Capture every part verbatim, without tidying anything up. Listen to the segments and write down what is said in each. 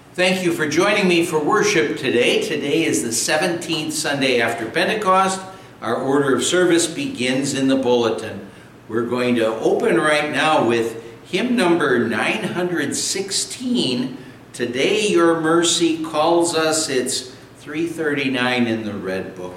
Thank you for joining me for worship today. Today is the seventeenth Sunday after Pentecost. Our order of service begins in the bulletin. We're going to open right now with hymn number nine hundred sixteen. Today Your Mercy Calls Us. It's three thirty-nine in the Red Book.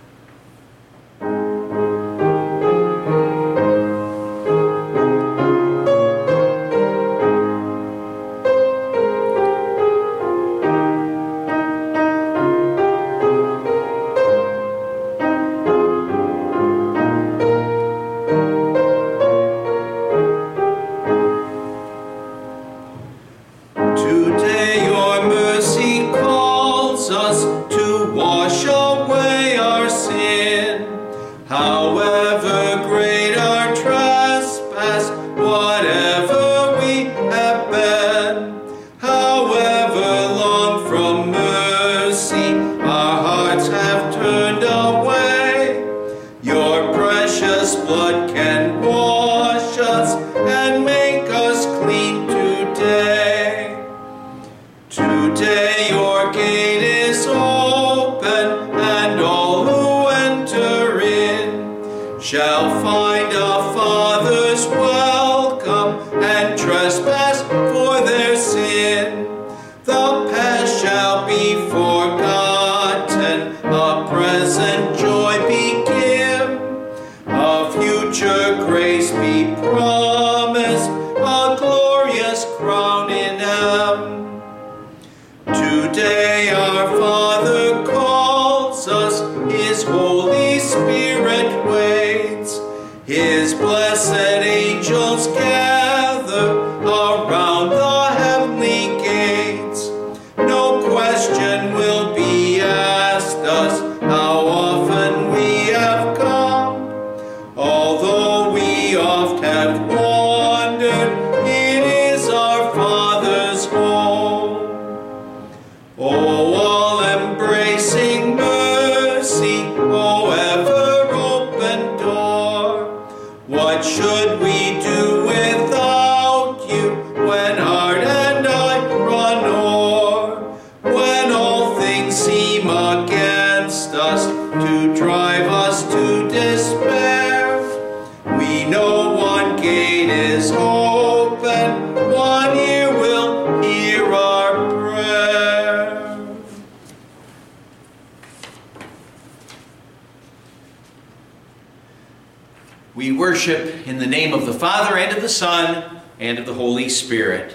We worship in the name of the Father, and of the Son, and of the Holy Spirit.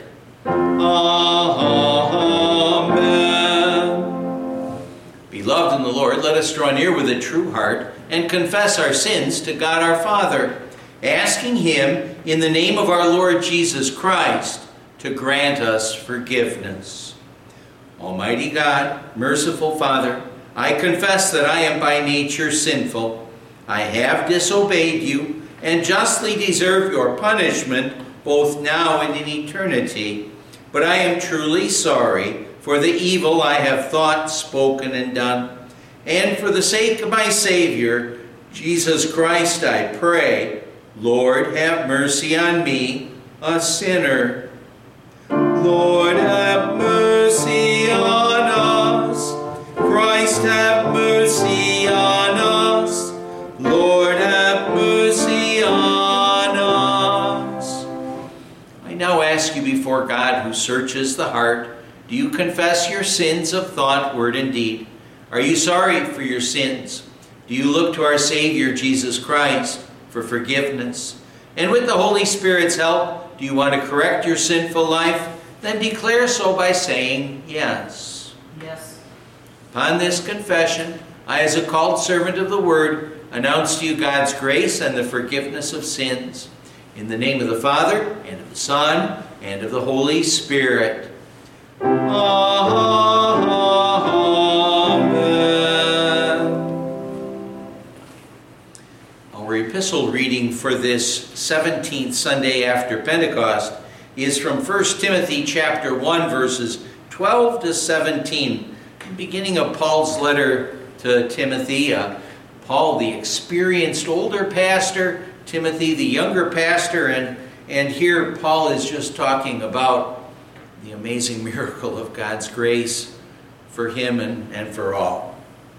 Amen. Beloved in the Lord, let us draw near with a true heart and confess our sins to God our Father, asking Him in the name of our Lord Jesus Christ to grant us forgiveness. Almighty God, merciful Father, I confess that I am by nature sinful. I have disobeyed you and justly deserve your punishment both now and in eternity. But I am truly sorry for the evil I have thought, spoken, and done. And for the sake of my Savior, Jesus Christ, I pray, Lord, have mercy on me, a sinner. Lord, have mercy on us. Christ, have mercy on us. Lord, have mercy on us. I now ask you before God, who searches the heart, do you confess your sins of thought, word, and deed? Are you sorry for your sins? Do you look to our Savior, Jesus Christ, for forgiveness? And with the Holy Spirit's help, do you want to correct your sinful life? Then declare so by saying yes. Yes. Upon this confession, I, as a called servant of the Word, announce to you God's grace and the forgiveness of sins. In the name of the Father, and of the Son, and of the Holy Spirit. Amen. Our epistle reading for this seventeenth Sunday after Pentecost is from First Timothy chapter one, verses twelve to seventeen. Beginning of Paul's letter to Timothy. Uh, Paul, the experienced older pastor, Timothy, the younger pastor, and, and here Paul is just talking about the amazing miracle of God's grace for him and, and for all.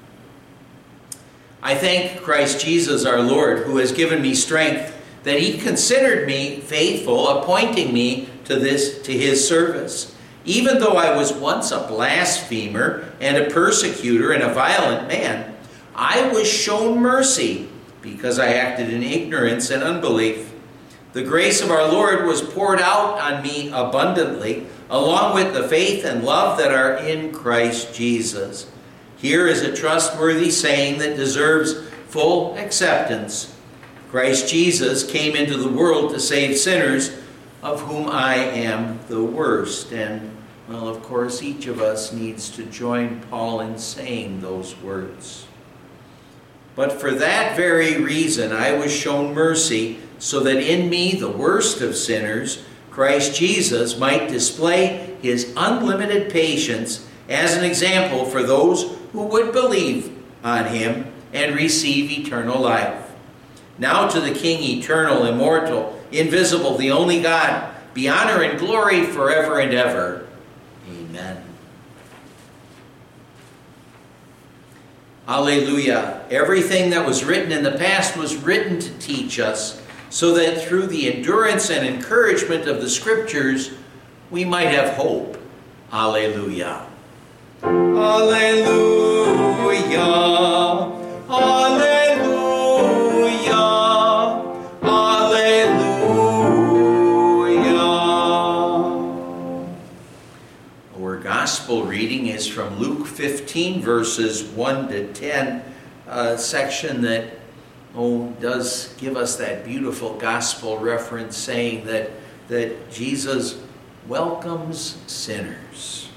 I thank Christ Jesus our Lord, who has given me strength, that he considered me faithful, appointing me to this to his service. Even though I was once a blasphemer and a persecutor and a violent man, I was shown mercy because I acted in ignorance and unbelief. The grace of our Lord was poured out on me abundantly, along with the faith and love that are in Christ Jesus. Here is a trustworthy saying that deserves full acceptance. Christ Jesus came into the world to save sinners, of whom I am the worst. And, well, of course, each of us needs to join Paul in saying those words. But for that very reason I was shown mercy, so that in me, the worst of sinners, Christ Jesus might display his unlimited patience as an example for those who would believe on him and receive eternal life. Now to the King, eternal, immortal, invisible, the only God, be honor and glory forever and ever. Amen. Alleluia. Everything that was written in the past was written to teach us, so that through the endurance and encouragement of the Scriptures, we might have hope. Alleluia. Alleluia. Alleluia. Alleluia. Our gospel reading is from Luke fifteen, verses one to ten, a section that oh, does give us that beautiful gospel reference saying that, that Jesus welcomes sinners.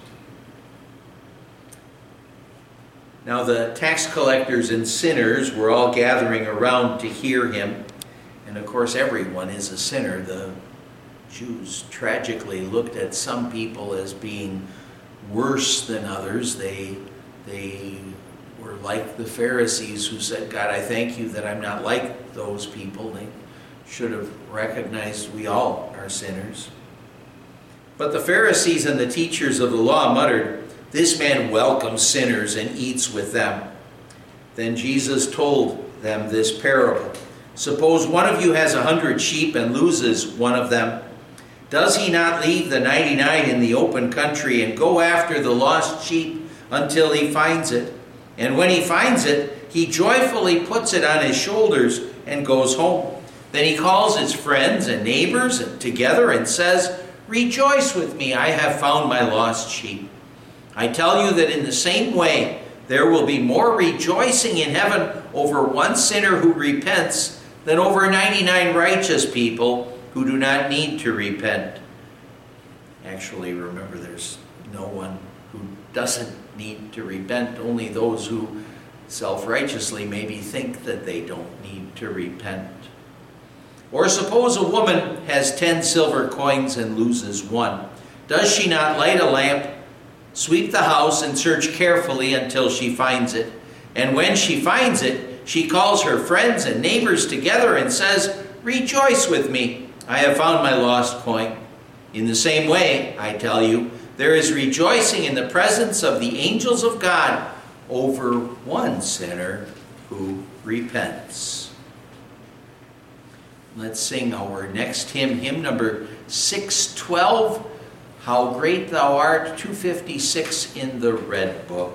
Now the tax collectors and sinners were all gathering around to hear him. And of course everyone is a sinner. The Jews tragically looked at some people as being worse than others. They, they were like the Pharisees who said, God, I thank you that I'm not like those people. They should have recognized we all are sinners. But the Pharisees and the teachers of the law muttered, this man welcomes sinners and eats with them. Then Jesus told them this parable. Suppose one of you has a hundred sheep and loses one of them. Does he not leave the ninety-nine in the open country and go after the lost sheep until he finds it? And when he finds it, he joyfully puts it on his shoulders and goes home. Then he calls his friends and neighbors together and says, rejoice with me, I have found my lost sheep. I tell you that in the same way, there will be more rejoicing in heaven over one sinner who repents than over ninety-nine righteous people who do not need to repent. Actually, remember, there's no one who doesn't need to repent, only those who self-righteously maybe think that they don't need to repent. Or suppose a woman has ten silver coins and loses one. Does she not light a lamp, sweep the house, and search carefully until she finds it? And when she finds it, she calls her friends and neighbors together and says, rejoice with me, I have found my lost coin. In the same way, I tell you, there is rejoicing in the presence of the angels of God over one sinner who repents. Let's sing our next hymn, hymn number six twelve, How Great Thou Art, two fifty-six in the Red Book.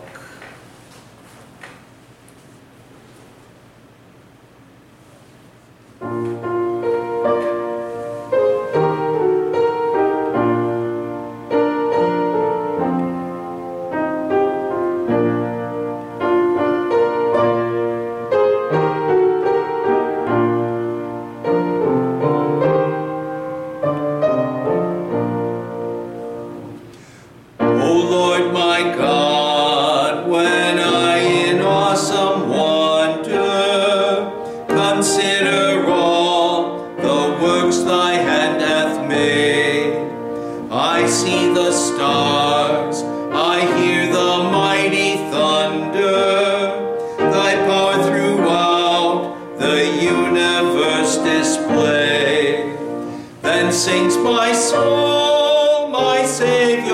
Sings my soul, my Savior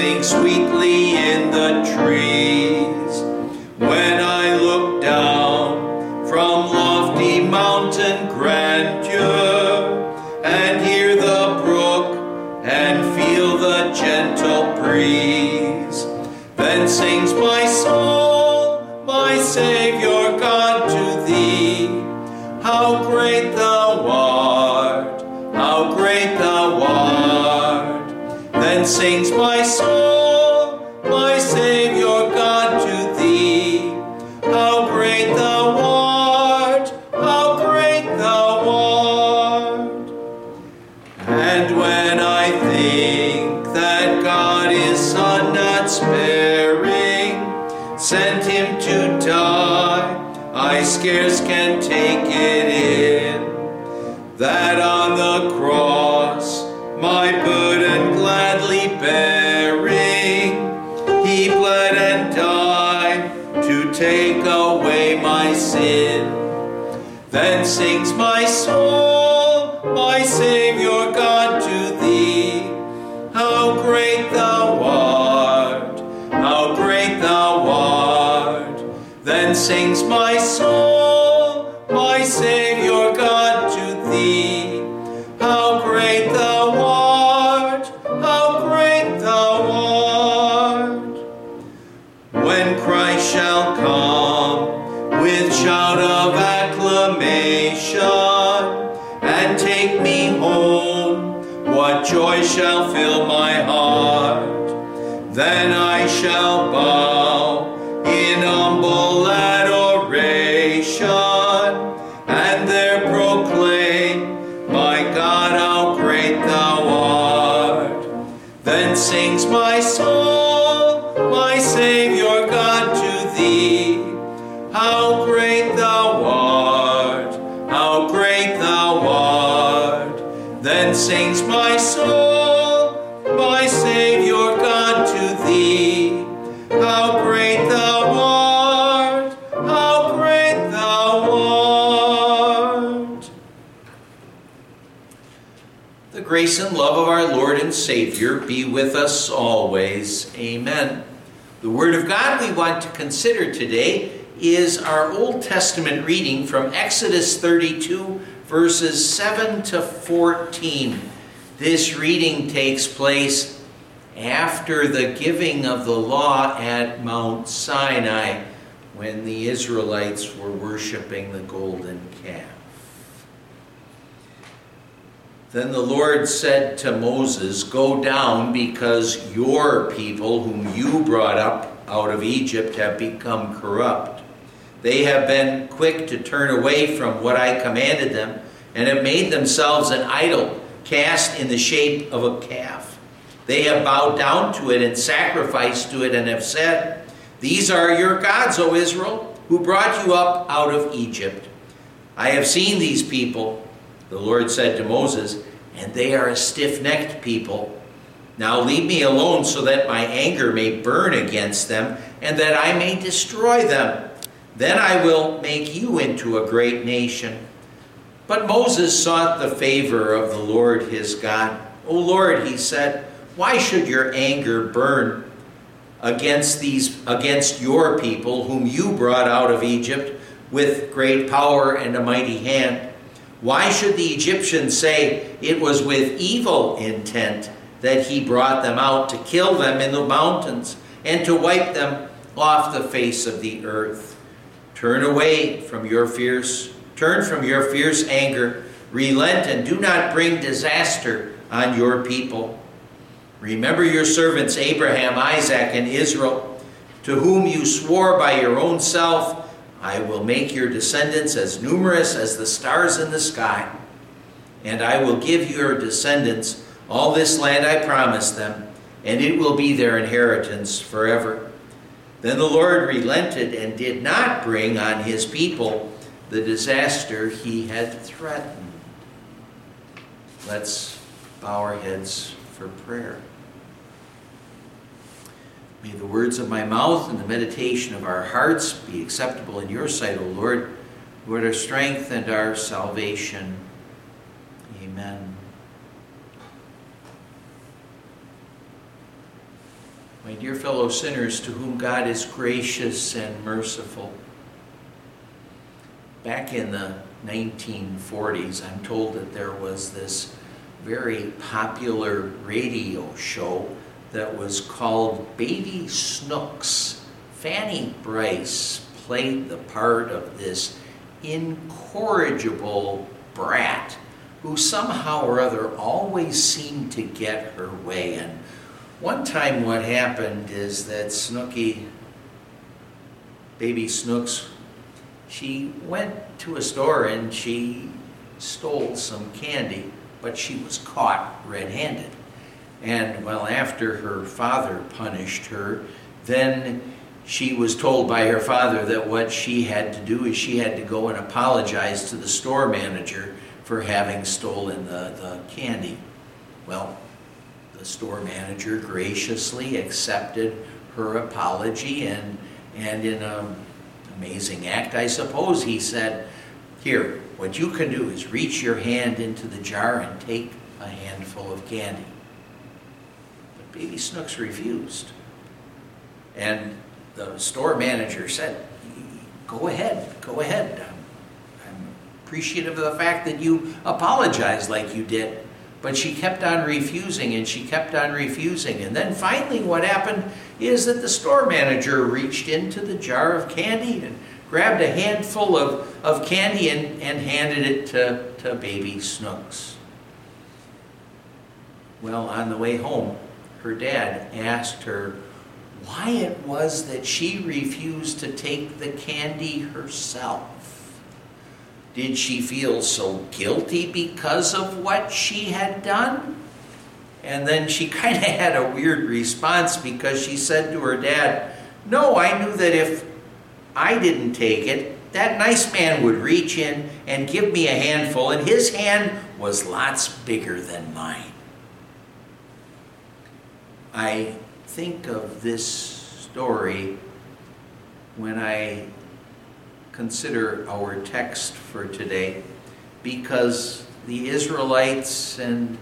sing sweetly in the trees. When I look down from lofty mountain grandeur and hear the brook and feel the gentle breeze, then sings my soul, my Savior God, to thee. How great thou art, how great thou art. Then sings my soul, my Savior God, to thee. How great thou art, how great thou art. And when I think that God his Son not sparing sent him to die, I scarce can take it in, that on the cross, my burden gladly bearing, he bled and died to take away my sin. Then sings my soul, my Savior God, to thee. How great thou art, how great thou art. Then sings my soul, my Savior God, to thee. How great thou art, how great thou art. When Christ shall come with shout of acclamation and take me home, what joy shall fill my heart? Then I shall bow in humble adoration and there proclaim, my God, how great thou art. Then sings my soul, my Savior God, to thee. How great thou art, how great thou art. Then sings my soul, my Savior God, to thee. How great thou art, how great thou art. The grace and love of our Lord and Savior be with us always. Amen. The Word of God we want to consider today is our Old Testament reading from Exodus thirty-two, verses seven to fourteen. This reading takes place after the giving of the law at Mount Sinai, when the Israelites were worshiping the golden calf. Then the Lord said to Moses, "Go down, because your people, whom you brought up out of Egypt, have become corrupt. They have been quick to turn away from what I commanded them, and have made themselves an idol cast in the shape of a calf. They have bowed down to it and sacrificed to it, and have said, 'These are your gods, O Israel, who brought you up out of Egypt.' I have seen these people," the Lord said to Moses, "and they are a stiff-necked people. Now leave me alone so that my anger may burn against them, and that I may destroy them. Then I will make you into a great nation." But Moses sought the favor of the Lord his God. "O Lord," he said, "why should your anger burn against these against your people, whom you brought out of Egypt with great power and a mighty hand? Why should the Egyptians say, 'It was with evil intent that he brought them out, to kill them in the mountains and to wipe them off the face of the earth?' Turn away from your fierce, turn from your fierce anger, relent and do not bring disaster on your people. Remember your servants Abraham, Isaac, and Israel, to whom you swore by your own self, 'I will make your descendants as numerous as the stars in the sky.' And I will give your descendants all this land I promised them, and it will be their inheritance forever." Then the Lord relented and did not bring on his people the disaster he had threatened. Let's bow our heads for prayer. May the words of my mouth and the meditation of our hearts be acceptable in your sight, O Lord, who art our strength and our salvation. Amen. My dear fellow sinners, to whom God is gracious and merciful, back in the nineteen forties, I'm told that there was this very popular radio show that was called Baby Snooks. Fanny Brice played the part of this incorrigible brat who somehow or other always seemed to get her way. And one time what happened is that Snooky, Baby Snooks, she went to a store and she stole some candy, but she was caught red-handed. And well, after her father punished her, then she was told by her father that what she had to do is she had to go and apologize to the store manager for having stolen the, the candy. Well, the store manager graciously accepted her apology, and, and in an amazing act, I suppose, he said, "Here, what you can do is reach your hand into the jar and take a handful of candy." But Baby Snooks refused. And the store manager said, "Go ahead, go ahead. I'm, I'm appreciative of the fact that you apologized like you did." But she kept on refusing, and she kept on refusing. And then finally what happened is that the store manager reached into the jar of candy and grabbed a handful of, of candy and, and handed it to, to Baby Snooks. Well, on the way home, her dad asked her why it was that she refused to take the candy herself. Did she feel so guilty because of what she had done? And then she kind of had a weird response, because she said to her dad, "No, I knew that if I didn't take it, that nice man would reach in and give me a handful, and his hand was lots bigger than mine." I think of this story when I consider our text for today, because the Israelites and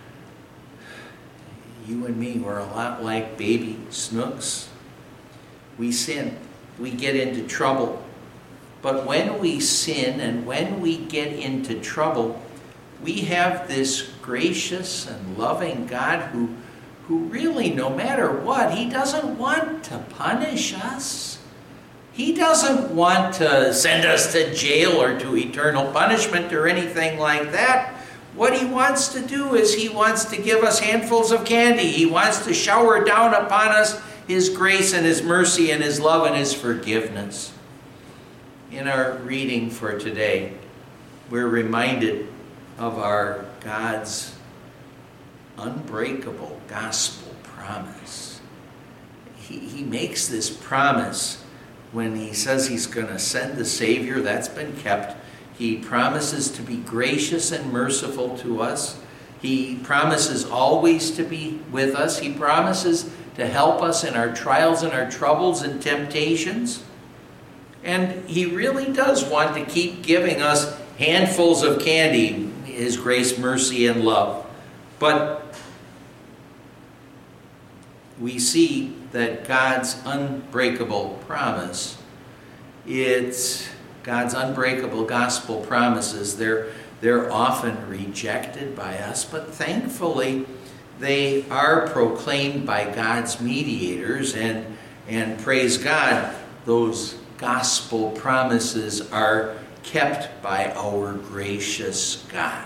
you and me were a lot like Baby Snooks. We sin, we get into trouble. But when we sin and when we get into trouble, we have this gracious and loving God who, who really, no matter what, He doesn't want to punish us. He doesn't want to send us to jail or to eternal punishment or anything like that. What He wants to do is He wants to give us handfuls of candy. He wants to shower down upon us His grace and His mercy and His love and His forgiveness. In our reading for today, we're reminded of our God's unbreakable gospel promise. He, he makes this promise when He says He's going to send the Savior. That's been kept. He promises to be gracious and merciful to us. He promises always to be with us. He promises to help us in our trials and our troubles and temptations. And He really does want to keep giving us handfuls of candy, His grace, mercy, and love. But we see that God's unbreakable promise, it's God's unbreakable gospel promises, they're, they're often rejected by us, but thankfully they are proclaimed by God's mediators, and, and praise God, those gospel promises are kept by our gracious God.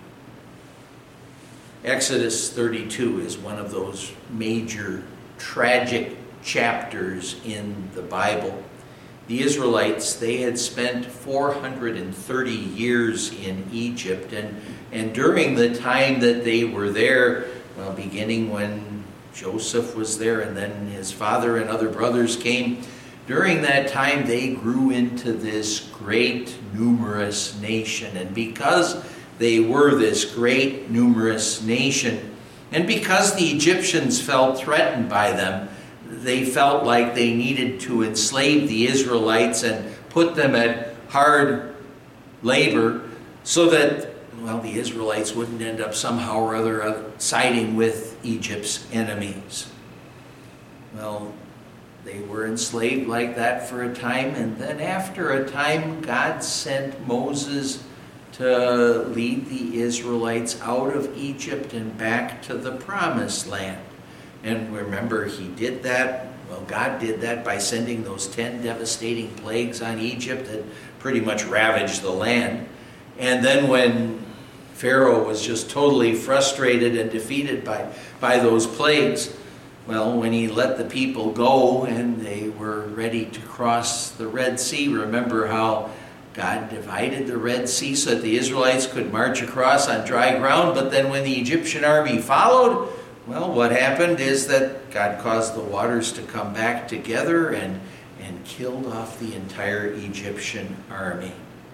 Exodus thirty-two is one of those major tragic chapters in the Bible. The Israelites, they had spent four hundred thirty years in Egypt, and, and during the time that they were there, well, beginning when Joseph was there and then his father and other brothers came, during that time they grew into this great, numerous nation. And because they were this great, numerous nation, and because the Egyptians felt threatened by them, they felt like they needed to enslave the Israelites and put them at hard labor so that, well, the Israelites wouldn't end up somehow or other siding with Egypt's enemies. Well, they were enslaved like that for a time, and then after a time, God sent Moses to lead the Israelites out of Egypt and back to the Promised Land. And remember, he did that, well, God did that by sending those ten devastating plagues on Egypt that pretty much ravaged the land. And then when Pharaoh was just totally frustrated and defeated by, by those plagues, well, when he let the people go and they were ready to cross the Red Sea, remember how God divided the Red Sea so that the Israelites could march across on dry ground, but then when the Egyptian army followed, well, what happened is that God caused the waters to come back together and, and killed off the entire Egyptian army.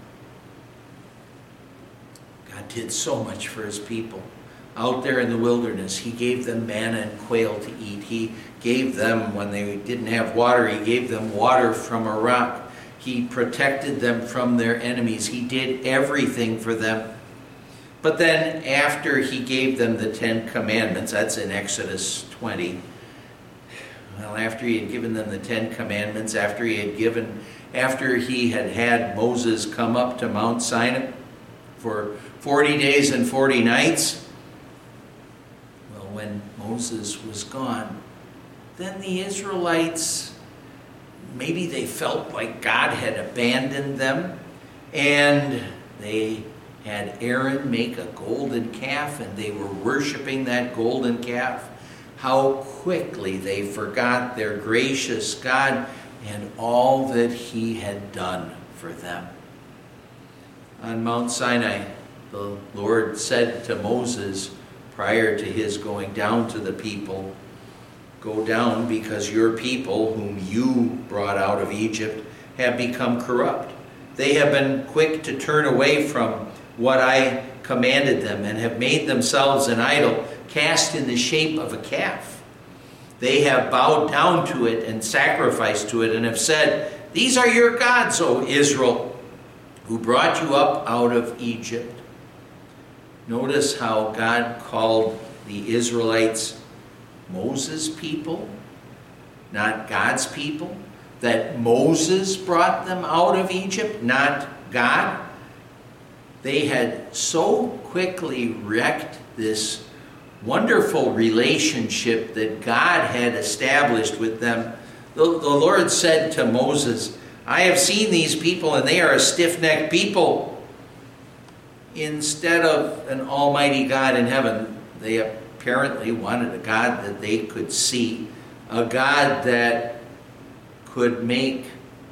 God did so much for his people. Out there in the wilderness, he gave them manna and quail to eat. He gave them, when they didn't have water, he gave them water from a rock. He protected them from their enemies. He did everything for them. But then after he gave them the Ten Commandments, that's in Exodus twenty. Well, after he had given them the Ten Commandments, after he had given, after he had had Moses come up to Mount Sinai for forty days and forty nights, well, when Moses was gone, then the Israelites, maybe they felt like God had abandoned them, and they had Aaron make a golden calf, and they were worshiping that golden calf. How quickly they forgot their gracious God and all that he had done for them. On Mount Sinai, the Lord said to Moses, prior to his going down to the people, "Go down, because your people, whom you brought out of Egypt, have become corrupt. They have been quick to turn away from what I commanded them, and have made themselves an idol cast in the shape of a calf. They have bowed down to it and sacrificed to it, and have said, 'These are your gods, O Israel, who brought you up out of Egypt.'" Notice how God called the Israelites Moses' people, not God's people. That Moses brought them out of Egypt, not God. They had so quickly wrecked this wonderful relationship that God had established with them. The, the Lord said to Moses, "I have seen these people, and they are a stiff-necked people." Instead of an almighty God in heaven, they apparently wanted a God that they could see, a God that could make,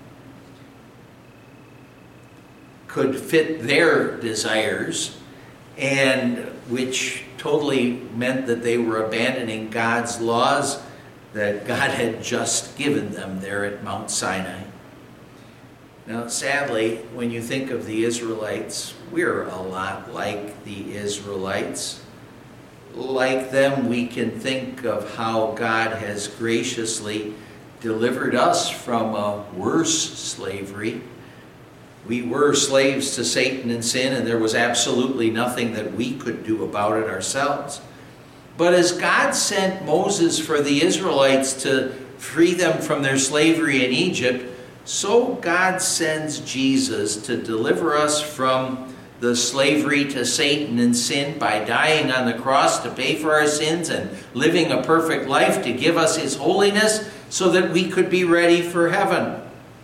could fit their desires, and which totally meant that they were abandoning God's laws that God had just given them there at Mount Sinai. Now, sadly, when you think of the Israelites, we're a lot like the Israelites. Like them, we can think of how God has graciously delivered us from a worse slavery. We were slaves to Satan and sin, and there was absolutely nothing that we could do about it ourselves. But as God sent Moses for the Israelites to free them from their slavery in Egypt, so God sends Jesus to deliver us from the slavery to Satan and sin by dying on the cross to pay for our sins and living a perfect life to give us his holiness so that we could be ready for heaven.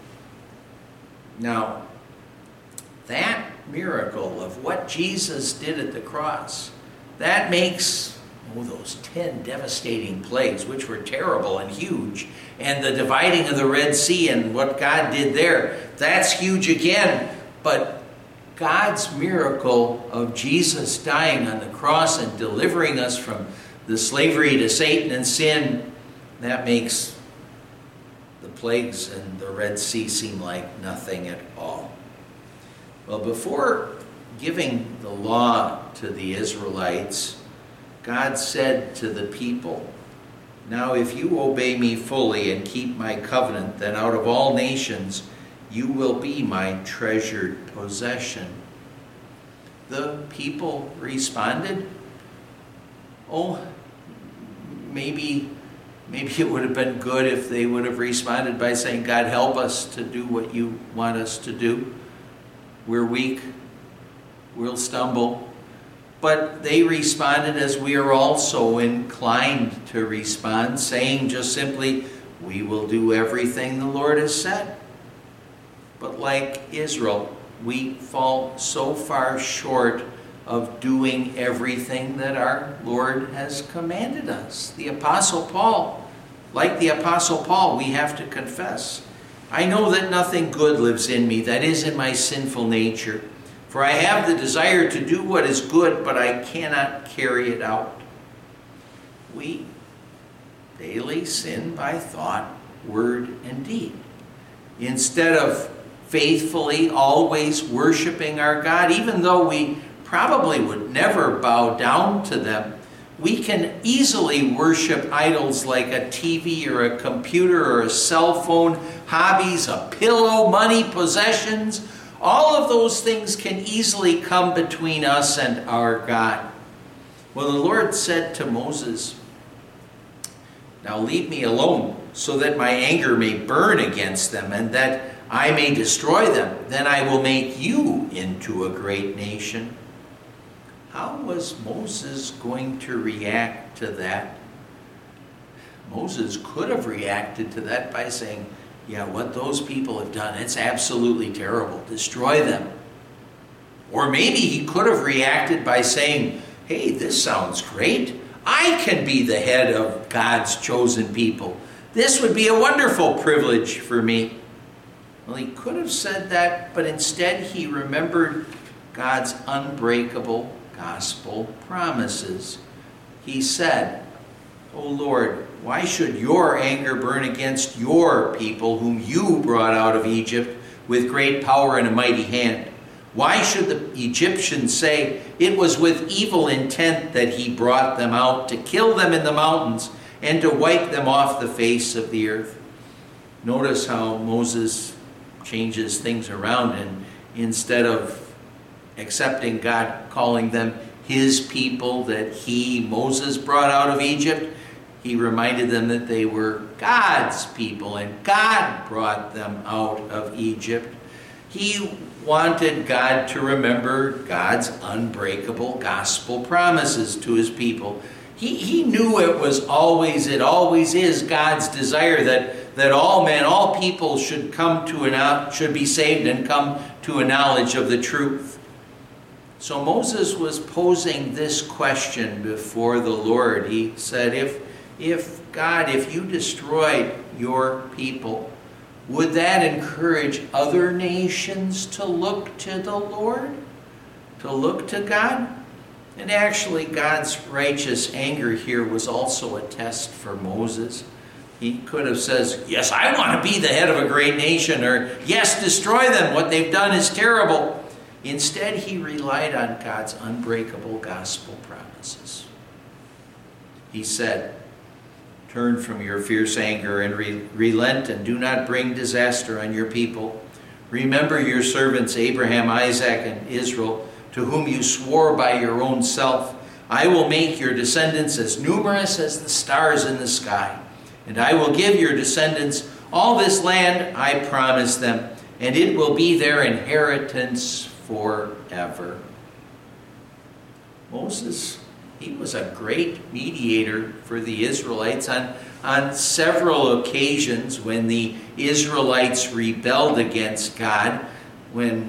Now, that miracle of what Jesus did at the cross, that makes, oh, those ten devastating plagues, which were terrible and huge, and the dividing of the Red Sea and what God did there, that's huge again. But God's miracle of Jesus dying on the cross and delivering us from the slavery to Satan and sin, that makes the plagues and the Red Sea seem like nothing at all. Well, before giving the law to the Israelites, God said to the people, "Now if you obey me fully and keep my covenant, then out of all nations you will be my treasured possession." The people responded, "Oh, maybe Maybe it would have been good if they would have responded by saying, God, help us to do what you want us to do. We're weak. We'll stumble. But they responded as we are also inclined to respond, saying just simply, we will do everything the Lord has said. But like Israel, we fall so far short of doing everything that our Lord has commanded us. The Apostle Paul, like the Apostle Paul, we have to confess, I know that nothing good lives in me, that is in my sinful nature. For I have the desire to do what is good, but I cannot carry it out. We daily sin by thought, word, and deed. Instead of faithfully always worshiping our God, even though we probably would never bow down to them, we can easily worship idols like a T V or a computer or a cell phone, hobbies, a pillow, money, possessions. All of those things can easily come between us and our God. Well, the Lord said to Moses, now leave me alone so that my anger may burn against them and that I may destroy them. Then I will make you into a great nation. How was Moses going to react to that? Moses could have reacted to that by saying, yeah, what those people have done, it's absolutely terrible. Destroy them. Or maybe he could have reacted by saying, hey, this sounds great. I can be the head of God's chosen people. This would be a wonderful privilege for me. Well, he could have said that, but instead he remembered God's unbreakable gospel promises. He said, O Lord, why should your anger burn against your people whom you brought out of Egypt with great power and a mighty hand? Why should the Egyptians say, it was with evil intent that he brought them out to kill them in the mountains and to wipe them off the face of the earth? Notice how Moses changes things around, and instead of accepting God calling them his people that he, Moses, brought out of Egypt, he reminded them that they were God's people and God brought them out of Egypt. He wanted God to remember God's unbreakable gospel promises to his people. He, he knew it was always, it always is God's desire that, that all men, all people should come to an, should be saved and come to a knowledge of the truth. So Moses was posing this question before the Lord. He said, if, if God, if you destroyed your people, would that encourage other nations to look to the Lord? To look to God? And actually, God's righteous anger here was also a test for Moses. He could have said, yes, I want to be the head of a great nation, or yes, destroy them. What they've done is terrible. Instead, he relied on God's unbreakable gospel promises. He said, turn from your fierce anger and re- relent and do not bring disaster on your people. Remember your servants Abraham, Isaac, and Israel, to whom you swore by your own self, I will make your descendants as numerous as the stars in the sky. And I will give your descendants all this land I promised them, and it will be their inheritance forever. Moses, he was a great mediator for the Israelites on, on several occasions when the Israelites rebelled against God, when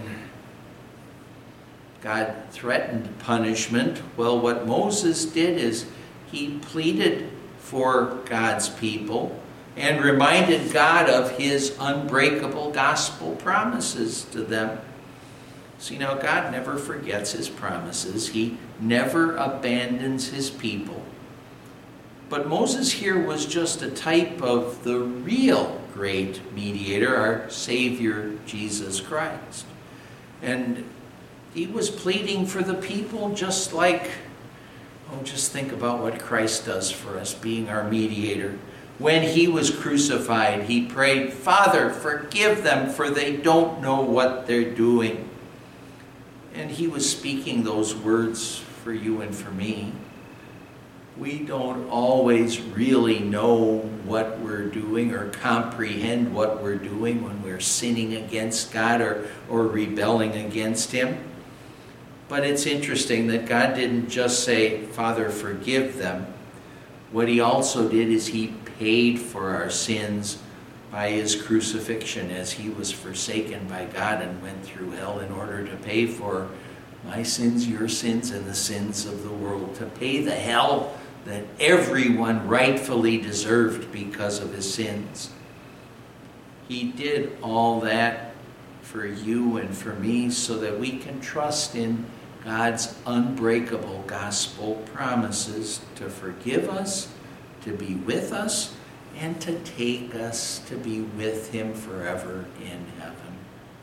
God threatened punishment. Well, what Moses did is he pleaded for God's people and reminded God of his unbreakable gospel promises to them. See, now God never forgets his promises. He never abandons his people. But Moses here was just a type of the real great mediator, our Savior, Jesus Christ. And he was pleading for the people just like, oh, just think about what Christ does for us, being our mediator. When he was crucified, he prayed, Father, forgive them, for they don't know what they're doing. And he was speaking those words for you and for me. we don't always really know what we're doing or comprehend what we're doing when we're sinning against God or, or rebelling against Him. But it's interesting that God didn't just say, Father, forgive them. What He also did is He paid for our sins by His crucifixion, as He was forsaken by God and went through hell in order to pay for my sins, your sins, and the sins of the world, to pay the hell that everyone rightfully deserved because of his sins. He did all that for you and for me so that we can trust in God's unbreakable gospel promises to forgive us, to be with us, and to take us to be with Him forever in heaven.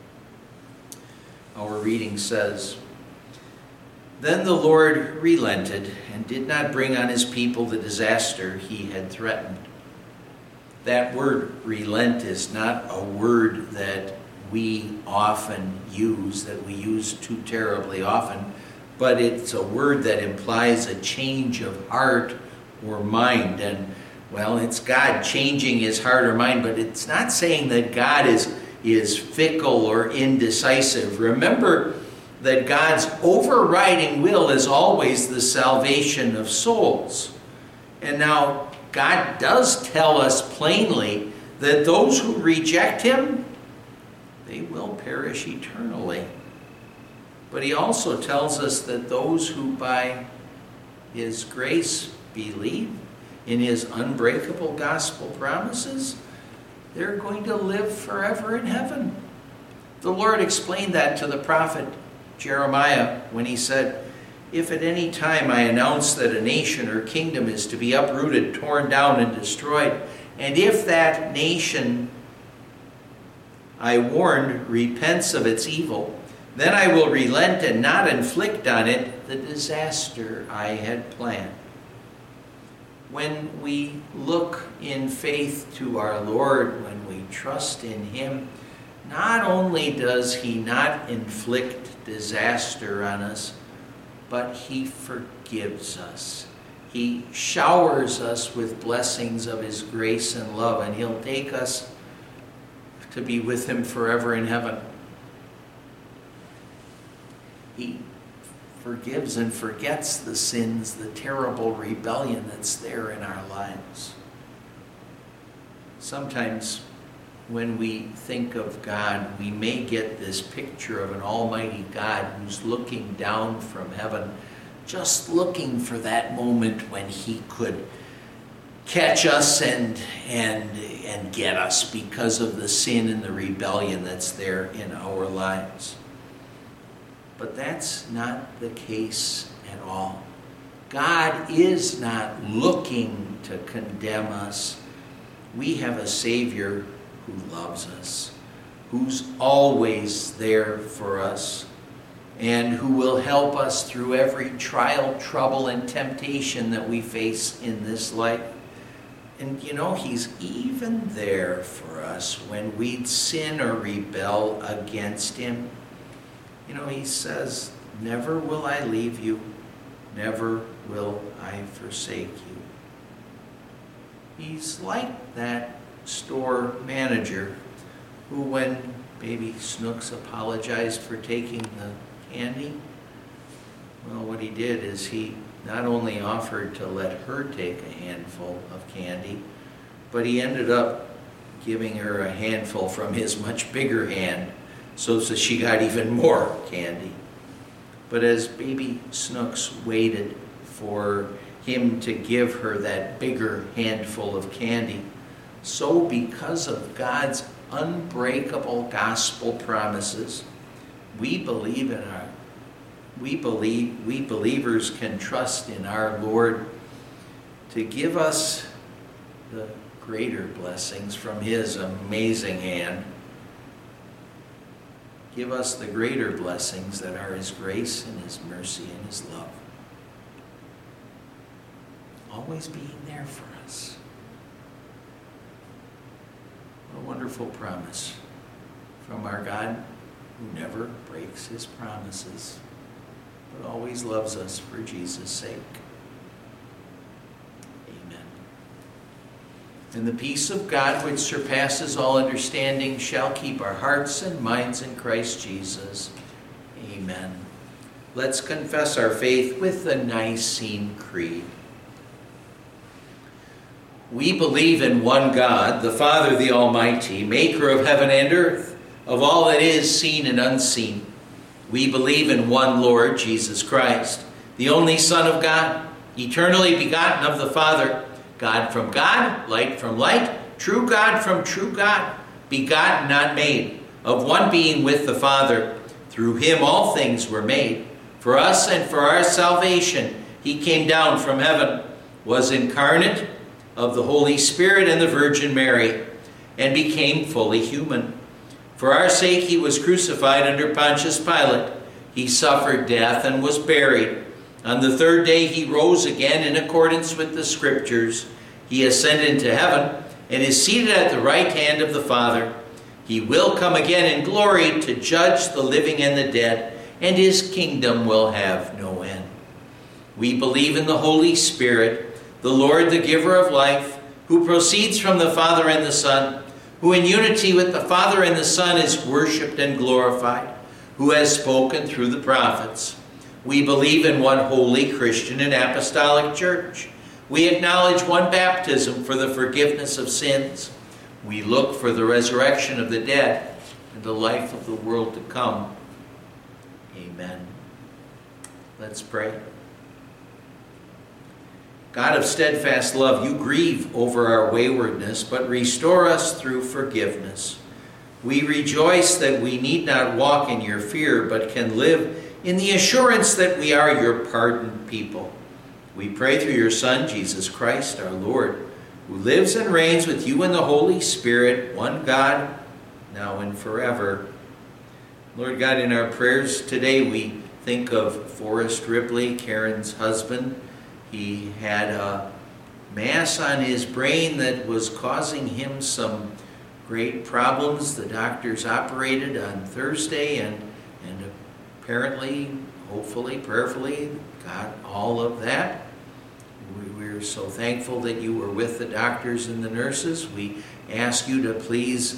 Our reading says, Then the Lord relented and did not bring on His people the disaster He had threatened. That word relent is not a word that we often use, that we use too terribly often, but it's a word that implies a change of heart or mind. And, well, it's God changing His heart or mind, but it's not saying that God is, is fickle or indecisive. Remember that God's overriding will is always the salvation of souls. And now, God does tell us plainly that those who reject Him, they will perish eternally. But He also tells us that those who by His grace believe in His unbreakable gospel promises, they're going to live forever in heaven. The Lord explained that to the prophet Jeremiah when He said, If at any time I announce that a nation or kingdom is to be uprooted, torn down, and destroyed, and if that nation I warned repents of its evil, then I will relent and not inflict on it the disaster I had planned. When we look in faith to our Lord, when we trust in Him, not only does He not inflict disaster on us, but He forgives us. He showers us with blessings of His grace and love, and He'll take us to be with Him forever in heaven. He forgives and forgets the sins, the terrible rebellion that's there in our lives. Sometimes when we think of God, we may get this picture of an almighty God who's looking down from heaven, just looking for that moment when He could catch us and, and, and get us because of the sin and the rebellion that's there in our lives. But that's not the case at all. God is not looking to condemn us. We have a Savior who loves us, who's always there for us, and who will help us through every trial, trouble, and temptation that we face in this life. And you know, He's even there for us when we sin or rebel against Him. You know, He says, never will I leave you, never will I forsake you. He's like that store manager who, when baby Snooks apologized for taking the candy, well, what he did is he not only offered to let her take a handful of candy, but he ended up giving her a handful from his much bigger hand so that she got even more candy. But as baby Snooks waited for him to give her that bigger handful of candy, so because of God's unbreakable gospel promises, we believe in our we believe we believers can trust in our Lord to give us the greater blessings from His amazing hand. Give us the greater blessings that are His grace and His mercy and His love. Always being there for us. What a wonderful promise from our God who never breaks His promises, but always loves us for Jesus' sake. And the peace of God, which surpasses all understanding, shall keep our hearts and minds in Christ Jesus. Amen. Let's confess our faith with the Nicene Creed. We believe in one God, the Father, the Almighty, maker of heaven and earth, of all that is seen and unseen. We believe in one Lord, Jesus Christ, the only Son of God, eternally begotten of the Father, God from God, light from light, true God from true God, begotten, not made, of one being with the Father. Through him all things were made. For us and for our salvation, he came down from heaven, was incarnate of the Holy Spirit and the Virgin Mary, and became fully human. For our sake he was crucified under Pontius Pilate. He suffered death and was buried. On the third day he rose again in accordance with the Scriptures. He ascended into heaven and is seated at the right hand of the Father. He will come again in glory to judge the living and the dead, and his kingdom will have no end. We believe in the Holy Spirit, the Lord, the giver of life, who proceeds from the Father and the Son, who in unity with the Father and the Son is worshipped and glorified, who has spoken through the prophets. We believe in one holy Christian and apostolic church. We acknowledge one baptism for the forgiveness of sins. We look for the resurrection of the dead and the life of the world to come. Amen. Let's pray. God of steadfast love, you grieve over our waywardness, but restore us through forgiveness. We rejoice that we need not walk in your fear, but can live in the assurance that we are your pardoned people. We pray through your Son, Jesus Christ, our Lord, who lives and reigns with you in the Holy Spirit, one God, now and forever. Lord God, in our prayers today, we think of Forrest Ripley, Karen's husband. He had a mass on his brain that was causing him some great problems. The doctors operated on Thursday, and, and apparently, hopefully, prayerfully, got all of that. We, we're so thankful that you were with the doctors and the nurses. We ask you to please,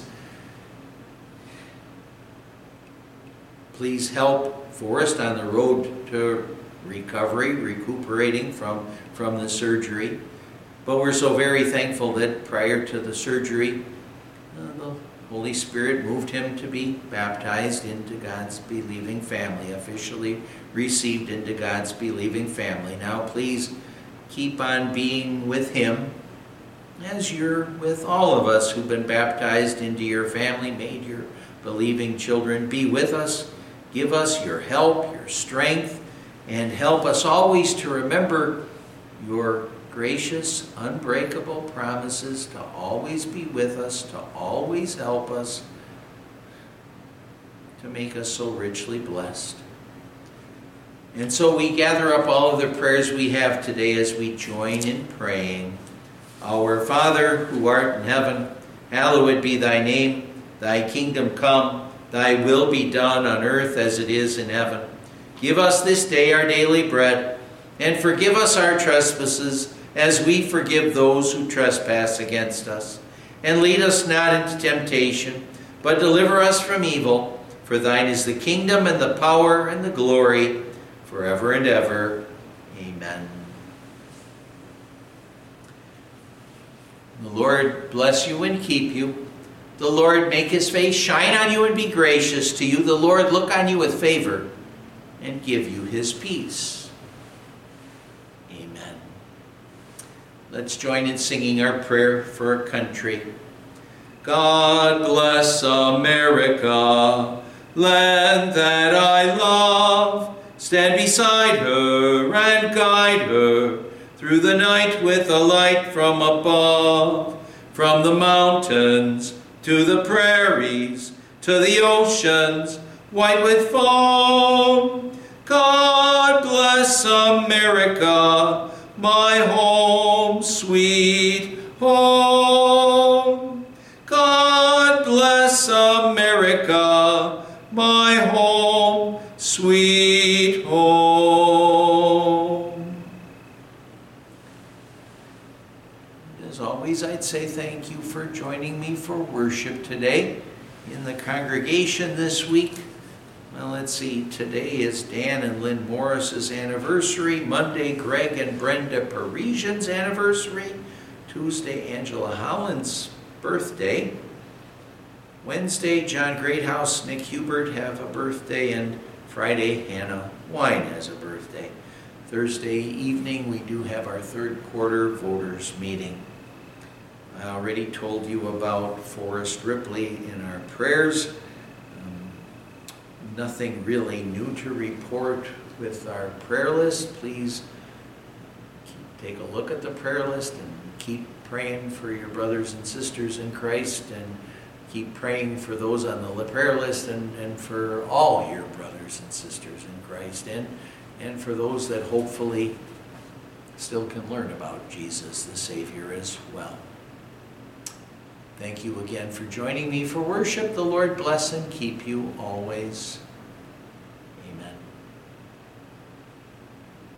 please help Forrest on the road to recovery, recuperating from, from the surgery. But we're so very thankful that prior to the surgery, uh, the Holy Spirit moved him to be baptized into God's believing family, officially received into God's believing family. Now please keep on being with him as you're with all of us who've been baptized into your family, made your believing children. Be with us, give us your help, your strength, and help us always to remember your gracious, unbreakable promises to always be with us, to always help us, to make us so richly blessed. And so we gather up all of the prayers we have today as we join in praying. Our Father, who art in heaven, hallowed be thy name. Thy kingdom come, thy will be done on earth as it is in heaven. Give us this day our daily bread, and forgive us our trespasses, as we forgive those who trespass against us. And lead us not into temptation, but deliver us from evil. For thine is the kingdom and the power and the glory, forever and ever. Amen. The Lord bless you and keep you. The Lord make his face shine on you and be gracious to you. The Lord look on you with favor and give you his peace. Amen. Let's join in singing our prayer for our country. God bless America, land that I love. Stand beside her and guide her through the night with a light from above. From the mountains to the prairies, to the oceans white with foam. God bless America, my home, sweet home. God bless America, my home, sweet home. As always, always, I'd say thank you for joining me for worship today in the congregation this week. Well, let's see, today is Dan and Lynn Morris's anniversary. Monday, Greg and Brenda Parisian's anniversary. Tuesday, Angela Holland's birthday. Wednesday, John Greathouse, Nick Hubert have a birthday, and Friday, Hannah Wine has a birthday. Thursday evening, we do have our third quarter voters meeting. I already told you about Forrest Ripley in our prayers. Um, nothing really new to report with our prayer list. Please keep, take a look at the prayer list and keep praying for your brothers and sisters in Christ, and keep praying for those on the prayer list, and, and for all your brothers and sisters in Christ, and, and for those that hopefully still can learn about Jesus the Savior as well. Thank you again for joining me for worship. The Lord bless and keep you always.